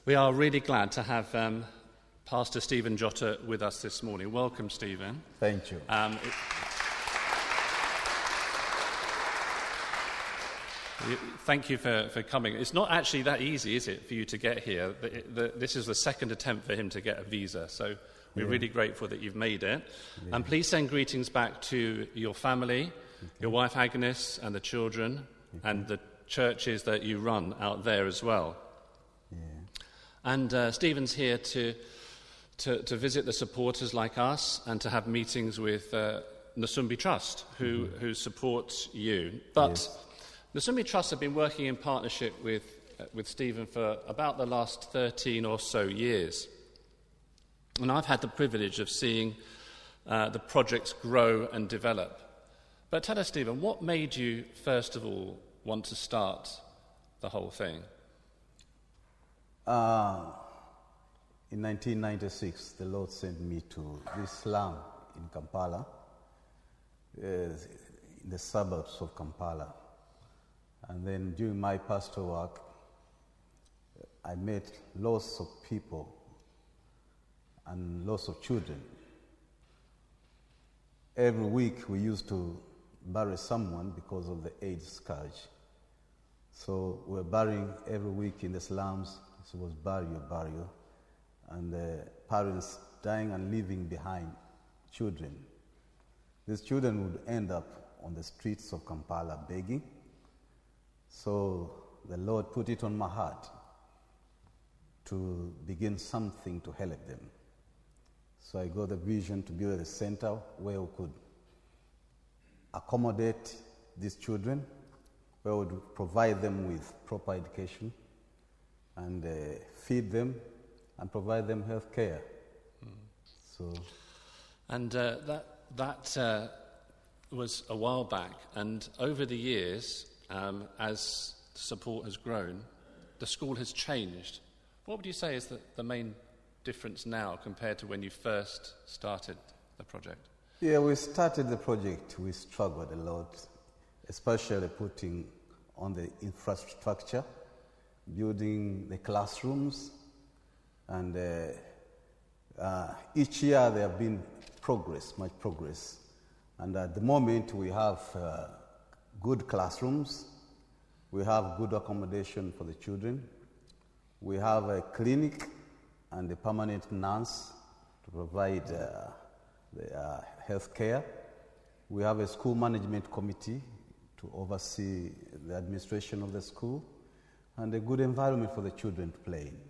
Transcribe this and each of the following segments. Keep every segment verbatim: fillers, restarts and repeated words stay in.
We are really glad to have um, Pastor Stephen Jota with us this morning. Welcome, Stephen. Thank you. Um, it, Thank you for, for coming. It's not actually that easy, is it, for you to get here? The, the, this is the second attempt for him to get a visa, so we're yeah. really grateful that you've made it. Yeah. And please send greetings back to your family, okay. your wife Agnes, and the children, okay. and the churches that you run out there as well. Yeah. And uh, Stephen's here to, to to visit the supporters like us and to have meetings with uh, Nsumbi Trust, who, mm-hmm. who supports you. But yes. Nsumbi Trust have been working in partnership with, uh, with Stephen for about the last thirteen or so years. And I've had the privilege of seeing uh, the projects grow and develop. But tell us, Stephen, what made you, first of all, want to start the whole thing? Uh, in nineteen ninety-six, the Lord sent me to this slum in Kampala, uh, in the suburbs of Kampala. And then during my pastoral work, I met lots of people and lots of children. Every week we used to bury someone because of the AIDS scourge. So we were burying every week in the slums. It was burial, burial. And the parents dying and leaving behind children. These children would end up on the streets of Kampala begging. So the Lord put it on my heart to begin something to help them. So I got the vision to build a center where we could accommodate these children, where we would provide them with proper education and uh, feed them and provide them health care. Mm. So, and uh, that that uh, was a while back, and over the years, Um, as support has grown, the school has changed. What would you say is the, the main difference now compared to when you first started the project? Yeah, we started the project, we struggled a lot, especially putting on the infrastructure, building the classrooms, and uh, uh, each year there have been progress, much progress. And at the moment we have uh, good classrooms, we have good accommodation for the children, we have a clinic and a permanent nurse to provide uh, the uh, health care. We have a school management committee to oversee the administration of the school, and a good environment for the children to play in.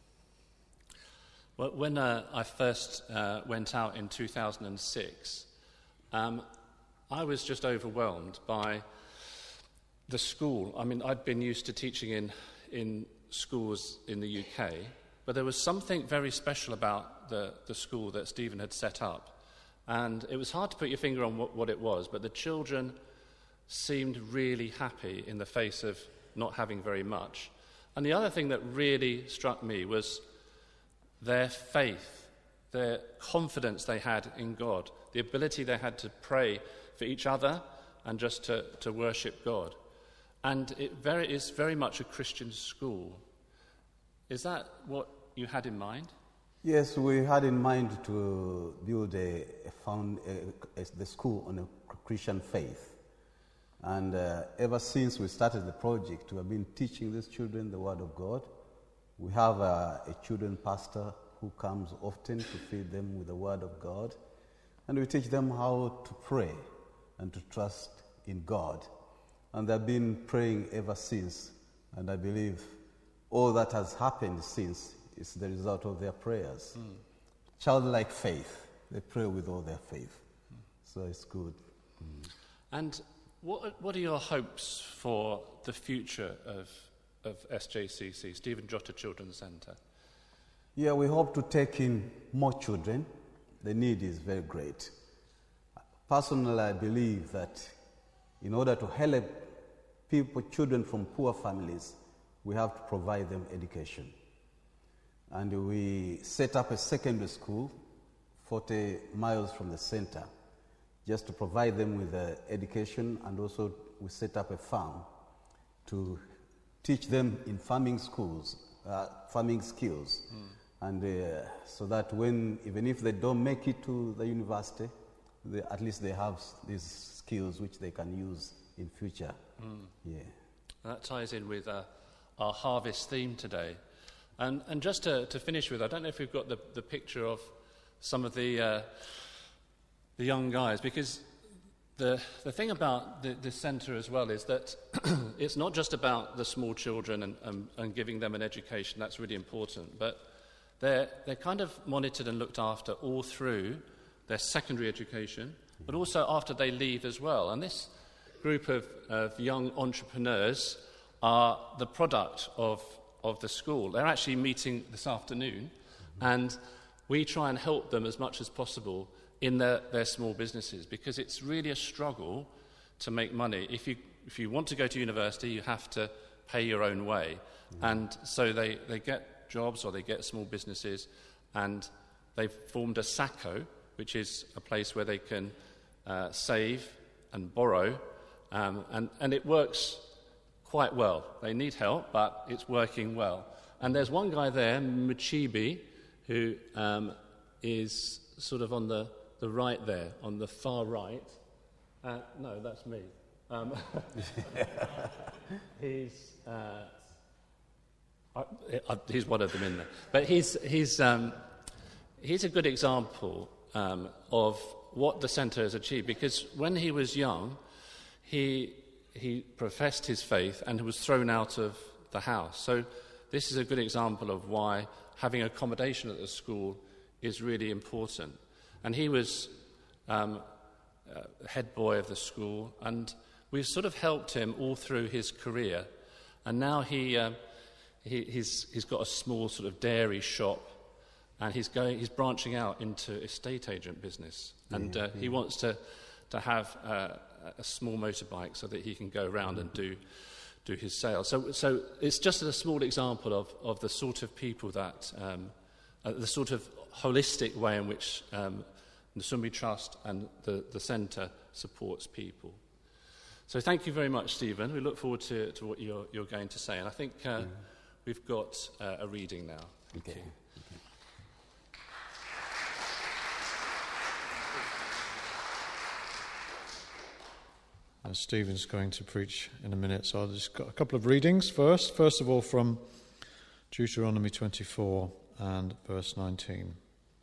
Well, when uh, I first uh, went out in two thousand six, um, I was just overwhelmed by the school. I mean, I'd been used to teaching in, in schools in the U K, but there was something very special about the, the school that Stephen had set up. And it was hard to put your finger on what, what it was, but the children seemed really happy in the face of not having very much. And the other thing that really struck me was their faith, their confidence they had in God, the ability they had to pray for each other and just to, to worship God. And it very, is very much a Christian school. Is that what you had in mind? Yes, we had in mind to build a, a found a, a, the school on a Christian faith. And uh, ever since we started the project, we have been teaching these children the Word of God. We have a, a children pastor who comes often to feed them with the Word of God. And we teach them how to pray and to trust in God. And they've been praying ever since. And I believe all that has happened since is the result of their prayers. Mm. Childlike faith. They pray with all their faith. Mm. So it's good. Mm. And what what are your hopes for the future of, of S J C C, Stephen Jota Children's Centre? Yeah, we hope to take in more children. The need is very great. Personally, I believe that in order to help people, children from poor families, we have to provide them education. And we set up a secondary school forty miles from the center just to provide them with uh, education, and also we set up a farm to teach them in farming schools, uh, farming skills. Mm. And uh, so that when, even if they don't make it to the university, they, at least they have these skills which they can use in future. Mm. Yeah. That ties in with uh, our harvest theme today. And, and just to, to finish with, I don't know if we've got the, the picture of some of the uh, the young guys, because the the thing about the, the centre as well is that it's not just about the small children and, and, and giving them an education. That's really important, but they're they're kind of monitored and looked after all through their secondary education, but also after they leave as well. And this group of, of young entrepreneurs are the product of of the school. They're actually meeting this afternoon, and we try and help them as much as possible in their, their small businesses, because it's really a struggle to make money. If you if you want to go to university, you have to pay your own way. Mm-hmm. And so they, they get jobs or they get small businesses, and they've formed a SACCO, which is a place where they can uh, save and borrow, um, and, and it works quite well. They need help, but it's working well. And there's one guy there, Muchibi, who um, is sort of on the, the right there, on the far right. Uh, no, that's me. Um, he's uh, I, I, he's one of them in there. But he's he's um, he's a good example um, of what the centre has achieved, because when he was young, he he professed his faith and was thrown out of the house. So this is a good example of why having accommodation at the school is really important. And he was um, uh, head boy of the school, and we've sort of helped him all through his career. And now he, uh, he he's he's got a small sort of dairy shop, and he's going he's branching out into estate agent business, and uh, yeah. he wants to to have uh, a small motorbike so that he can go around and do do his sales. So so it's just a small example of, of the sort of people that um, uh, the sort of holistic way in which um, Nsumbi Trust and the, the centre supports people. So thank you very much, Stephen. We look forward to, to what you're, you're going to say. And I think uh, mm. we've got uh, a reading now. Thank okay. you. And Stephen's going to preach in a minute, so I've just got a couple of readings first. First of all, from Deuteronomy twenty-four and verse nineteen.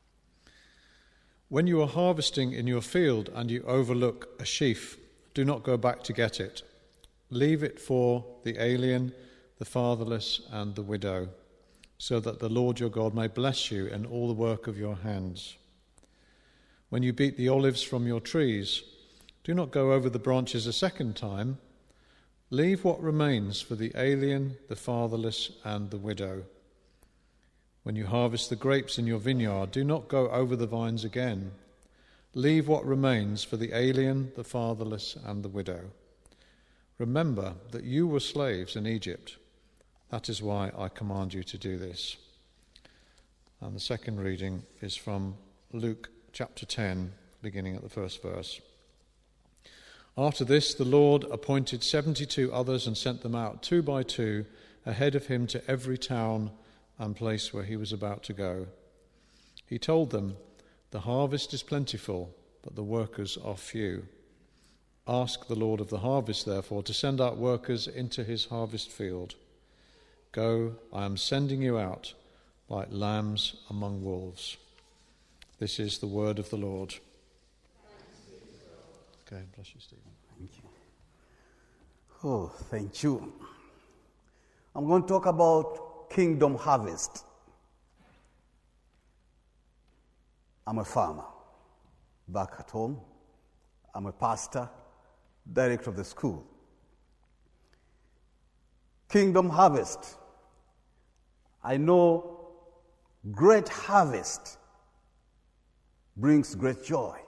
When you are harvesting in your field and you overlook a sheaf, do not go back to get it. Leave it for the alien, the fatherless, and the widow, so that the Lord your God may bless you in all the work of your hands. When you beat the olives from your trees, do not go over the branches a second time. Leave what remains for the alien, the fatherless, and the widow. When you harvest the grapes in your vineyard, do not go over the vines again. Leave what remains for the alien, the fatherless, and the widow. Remember that you were slaves in Egypt. That is why I command you to do this. And the second reading is from Luke chapter ten, beginning at the first verse. After this, the Lord appointed seventy-two others and sent them out two by two ahead of him to every town and place where he was about to go. He told them, "The harvest is plentiful, but the workers are few. Ask the Lord of the harvest, therefore, to send out workers into his harvest field. Go, I am sending you out like lambs among wolves." This is the word of the Lord. Okay, bless you, Stephen. Thank you. Oh, thank you. I'm going to talk about Kingdom Harvest. I'm a farmer back at home. I'm a pastor, director of the school. Kingdom Harvest. I know great harvest brings great joy.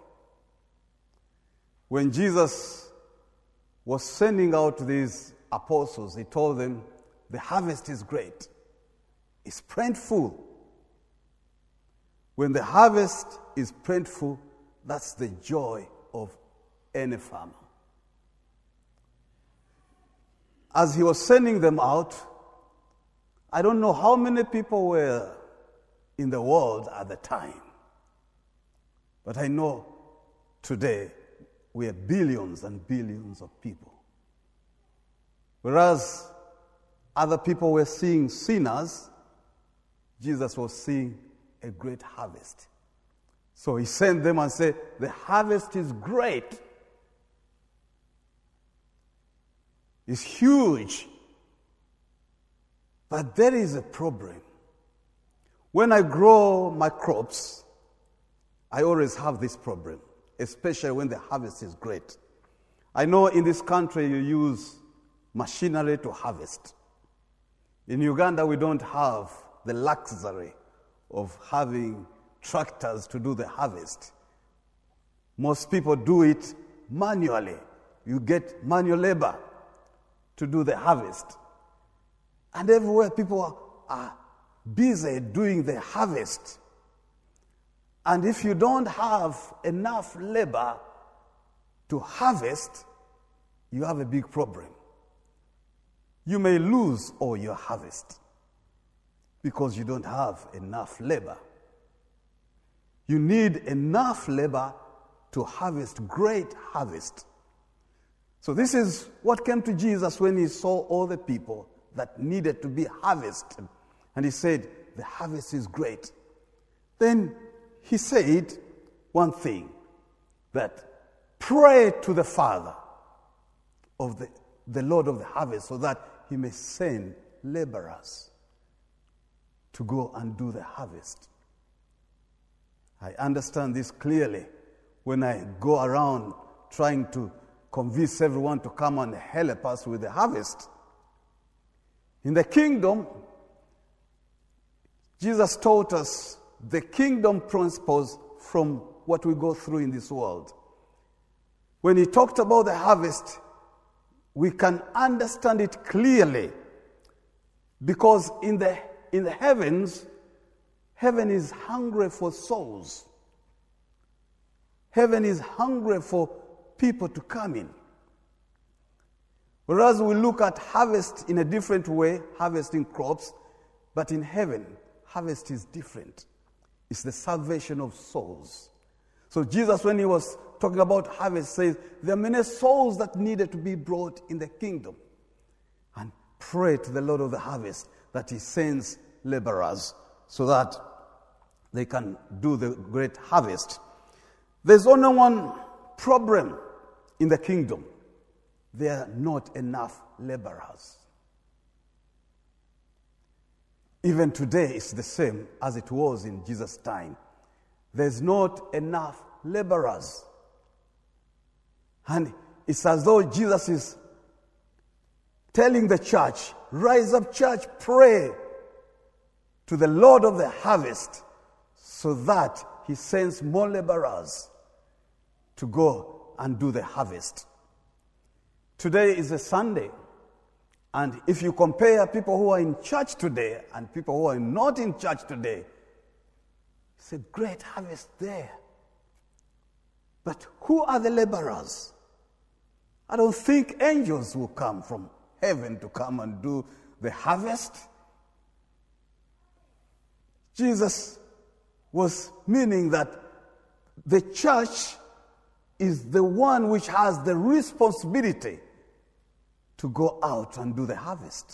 When Jesus was sending out these apostles, he told them, the harvest is great. It's plentiful. When the harvest is plentiful, that's the joy of any farmer. As he was sending them out, I don't know how many people were in the world at the time, but I know today we are billions and billions of people. Whereas other people were seeing sinners, Jesus was seeing a great harvest. So he sent them and said, the harvest is great. It's huge. But there is a problem. When I grow my crops, I always have this problem, especially when the harvest is great. I know in this country you use machinery to harvest. In Uganda, we don't have the luxury of having tractors to do the harvest. Most people do it manually. You get manual labor to do the harvest. And everywhere people are busy doing the harvest. And if you don't have enough labor to harvest, you have a big problem. You may lose all your harvest because you don't have enough labor. You need enough labor to harvest great harvest. So this is what came to Jesus when he saw all the people that needed to be harvested. And he said, the harvest is great. Then he said one thing, that pray to the Father of the, the Lord of the harvest so that he may send laborers to go and do the harvest. I understand this clearly when I go around trying to convince everyone to come and help us with the harvest. In the kingdom, Jesus taught us the kingdom principles from what we go through in this world. When he talked about the harvest, we can understand it clearly because in the in the heavens, heaven is hungry for souls. Heaven is hungry for people to come in. Whereas we look at harvest in a different way, harvesting crops, but in heaven, harvest is different. It's the salvation of souls. So Jesus, when he was talking about harvest, says there are many souls that needed to be brought in the kingdom. And pray to the Lord of the harvest that he sends laborers so that they can do the great harvest. There's only one problem in the kingdom. There are not enough laborers. Even today, it's the same as it was in Jesus' time. There's not enough laborers. And it's as though Jesus is telling the church, rise up, church, pray to the Lord of the harvest so that he sends more laborers to go and do the harvest. Today is a Sunday. And if you compare people who are in church today and people who are not in church today, it's a great harvest there. But who are the laborers? I don't think angels will come from heaven to come and do the harvest. Jesus was meaning that the church is the one which has the responsibility to go out and do the harvest.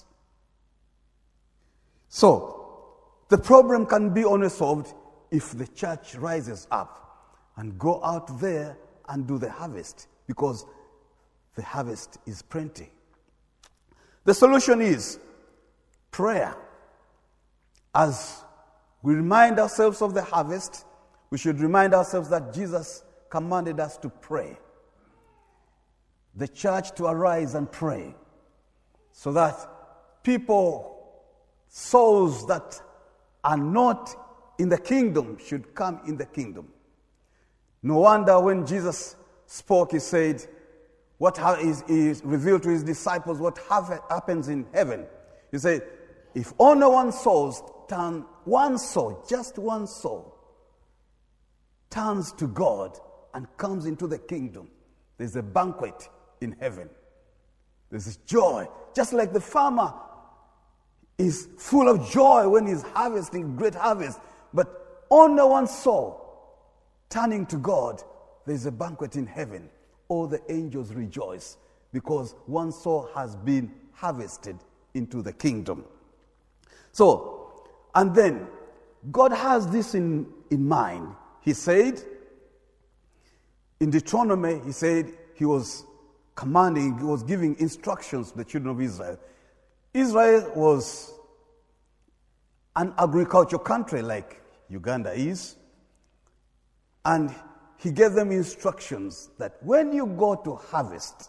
So, the problem can be only solved if the church rises up and go out there and do the harvest, because the harvest is plenty. The solution is prayer. As we remind ourselves of the harvest, we should remind ourselves that Jesus commanded us to pray. The church to arise and pray so that people, souls that are not in the kingdom should come in the kingdom. No wonder when Jesus spoke, he said, what is, is revealed to his disciples, what have, happens in heaven. He said, if only one soul turn, one soul, just one soul, turns to God and comes into the kingdom, there's a banquet in heaven. There's joy. Just like the farmer, is full of joy when he's harvesting great harvest. But on the one soul turning to God, there's a banquet in heaven. All the angels rejoice because one soul has been harvested into the kingdom. So, and then God has this in, in mind. He said, in Deuteronomy, he said he was commanding, he was giving instructions to the children of Israel. Israel was an agricultural country like Uganda is. And he gave them instructions that when you go to harvest,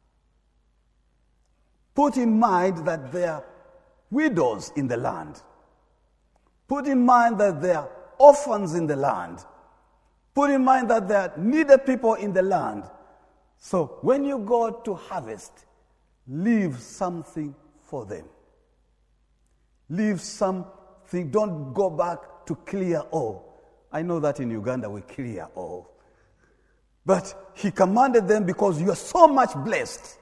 put in mind that there are widows in the land. Put in mind that there are orphans in the land. Put in mind that there are needed people in the land. So when you go to harvest, leave something for them. Leave something. Don't go back to clear all. I know that in Uganda we clear all. But he commanded them because you are so much blessed.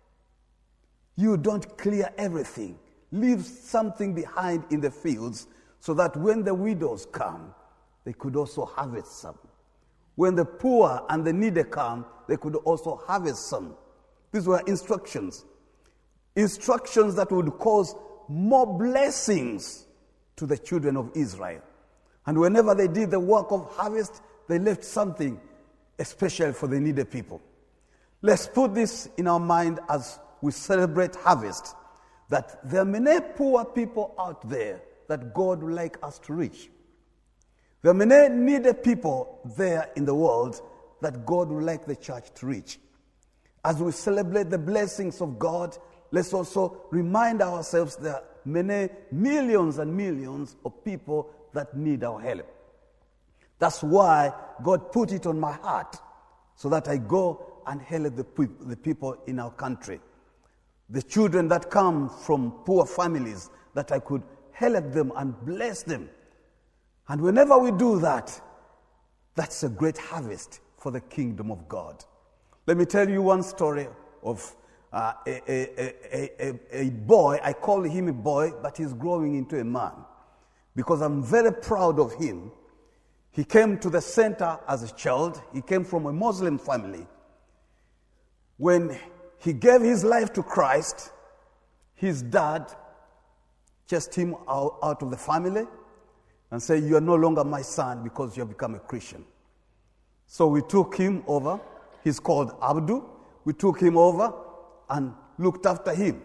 You don't clear everything. Leave something behind in the fields so that when the widows come, they could also harvest some. When the poor and the needy come, they could also harvest some. These were instructions. Instructions that would cause more blessings to the children of Israel. And whenever they did the work of harvest, they left something especially for the needy people. Let's put this in our mind as we celebrate harvest, that there are many poor people out there that God would like us to reach. There are many needy people there in the world that God would like the church to reach. As we celebrate the blessings of God, let's also remind ourselves there are many millions and millions of people that need our help. That's why God put it on my heart so that I go and help the, pe- the people in our country. The children that come from poor families, that I could help them and bless them. And whenever we do that, that's a great harvest for the kingdom of God. Let me tell you one story of uh, a, a, a, a, a boy. I call him a boy, but he's growing into a man because I'm very proud of him. He came to the center as a child. He came from a Muslim family. When he gave his life to Christ, his dad chased him out, out of the family and said, "You are no longer my son because you have become a Christian." So we took him over. He's called Abdu. We took him over and looked after him,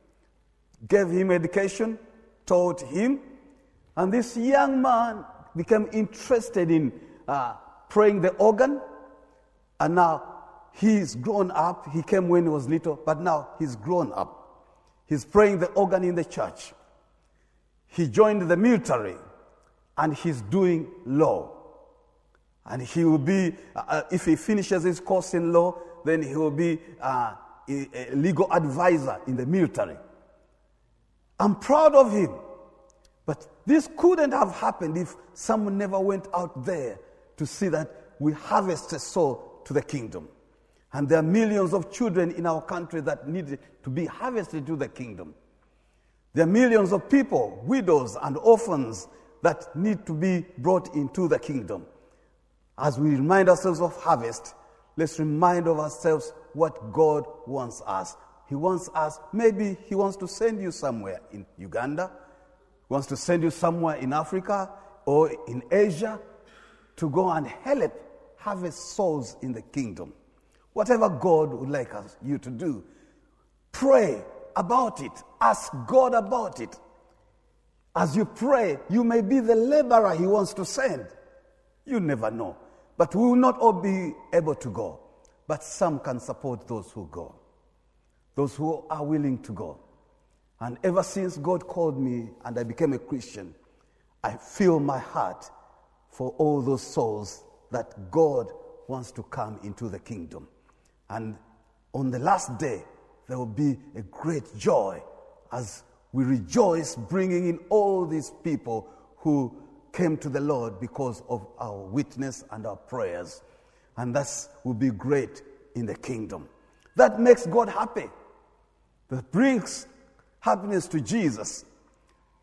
gave him education, taught him, and this young man became interested in uh, praying the organ, and now he's grown up. He came when he was little, but now he's grown up. He's praying the organ in the church. He joined the military, and he's doing law. And he will be, uh, if he finishes his course in law, then he will be uh, a, a legal advisor in the military. I'm proud of him. But this couldn't have happened if someone never went out there to see that we harvest a soul to the kingdom. And there are millions of children in our country that need to be harvested to the kingdom. There are millions of people, widows and orphans, that need to be brought into the kingdom. As we remind ourselves of harvest, let's remind of ourselves what God wants us. He wants us, maybe he wants to send you somewhere in Uganda, he wants to send you somewhere in Africa or in Asia to go and help harvest souls in the kingdom. Whatever God would like us, you to do, pray about it. Ask God about it. As you pray, you may be the laborer he wants to send. You never know. But we will not all be able to go. But some can support those who go. Those who are willing to go. And ever since God called me and I became a Christian, I feel my heart for all those souls that God wants to come into the kingdom. And on the last day, there will be a great joy as we rejoice bringing in all these people who came to the Lord because of our witness and our prayers. And that will be great in the kingdom. That makes God happy. That brings happiness to Jesus.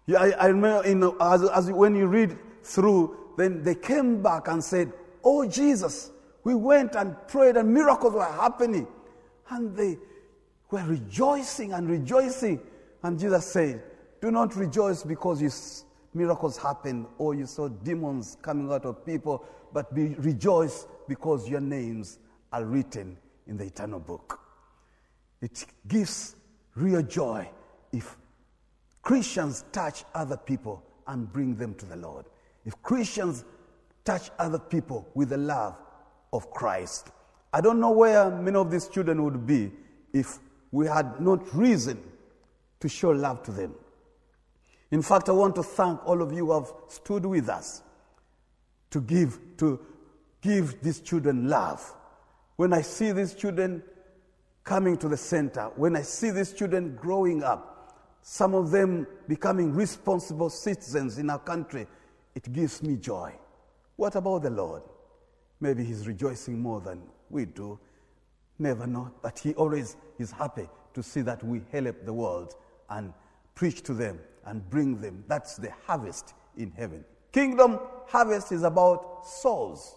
Yeah, I, I remember, you know, as, as when you read through, then they came back and said, "Oh Jesus, we went and prayed and miracles were happening." And they were rejoicing and rejoicing. And Jesus said, "Do not rejoice because you, miracles happened or you saw demons coming out of people, but be rejoice because your names are written in the eternal book." It gives real joy if Christians touch other people and bring them to the Lord. If Christians touch other people with the love of Christ. I don't know where many of these children would be if we had not reason to show love to them. In fact, I want to thank all of you who have stood with us to give to give these children love. When I see these children coming to the center, when I see these children growing up, some of them becoming responsible citizens in our country, it gives me joy. What about the Lord? Maybe he's rejoicing more than we do. Never know. But he always is happy to see that we help the world and preach to them and bring them. That's the harvest in heaven. Kingdom harvest is about souls.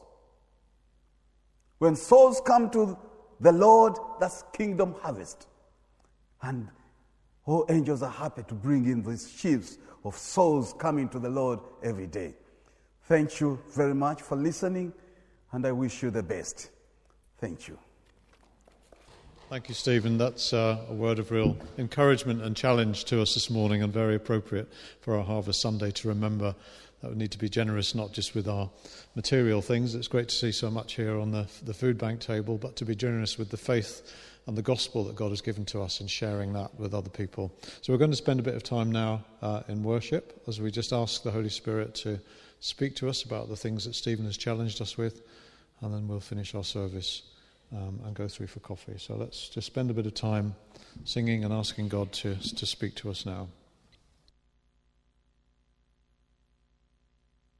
When souls come to the Lord, that's kingdom harvest. And all angels are happy to bring in these sheaves of souls coming to the Lord every day. Thank you very much for listening, and I wish you the best. Thank you. Thank you, Stephen. That's uh, a word of real encouragement and challenge to us this morning, and very appropriate for our Harvest Sunday to remember that we need to be generous not just with our material things. It's great to see so much here on the, the food bank table, but to be generous with the faith and the gospel that God has given to us and sharing that with other people. So we're going to spend a bit of time now uh, in worship as we just ask the Holy Spirit to speak to us about the things that Stephen has challenged us with, and then we'll finish our service um, and go through for coffee. So let's just spend a bit of time singing and asking God to, to speak to us now.